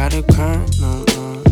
gotta cry no more.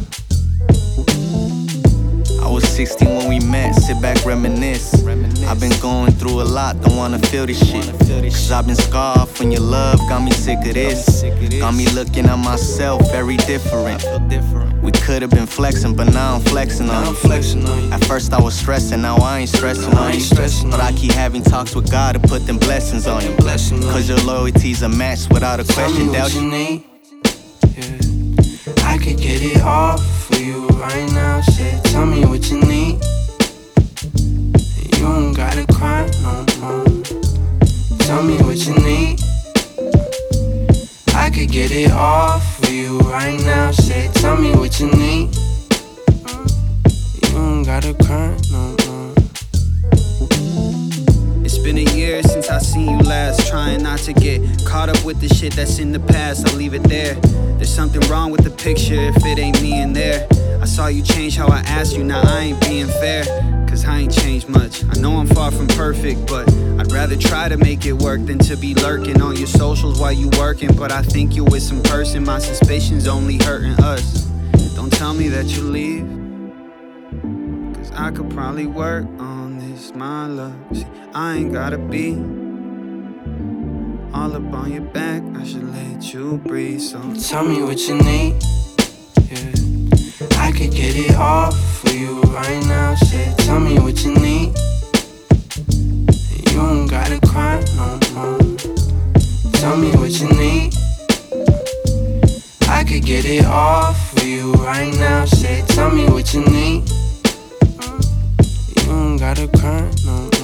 I was 16 when we met, sit back, reminisce. I've been going through a lot, don't wanna feel this shit. Cause I've been scarred from your love, got me sick of this. Got me looking at myself very different. We could've been flexing, but now I'm flexing on you. At first I was stressing, now I ain't stressing on you. But I keep having talks with God to put them blessings on you. Cause your loyalty's a match without a question. Tell me what you need. Yeah. I could get it all for you right now. Shit, tell me what you need. You don't gotta cry no more. Tell me what you need. I could get it all for you right now. Shit, tell me what you need. You don't gotta cry no more. It's been a year since I seen you last. Trying not to get caught up with the shit that's in the past. I'll leave it there. There's something wrong with the picture if it ain't me in there. I saw you change how I asked you, now I ain't being fair. Cause I ain't changed much. I know I'm far from perfect, but I'd rather try to make it work than to be lurking on your socials while you working. But I think you're with some person, my suspicions only hurting us. Don't tell me that you leave, cause I could probably work on this, my love. See, I ain't gotta be all up on your back, I should let you breathe. So tell me what you need. Yeah. I could get it all for you right now. Shit, tell me what you need. You don't gotta cry no more. Tell me what you need. I could get it all for you right now. Shit, tell me what you need. You don't gotta cry no more.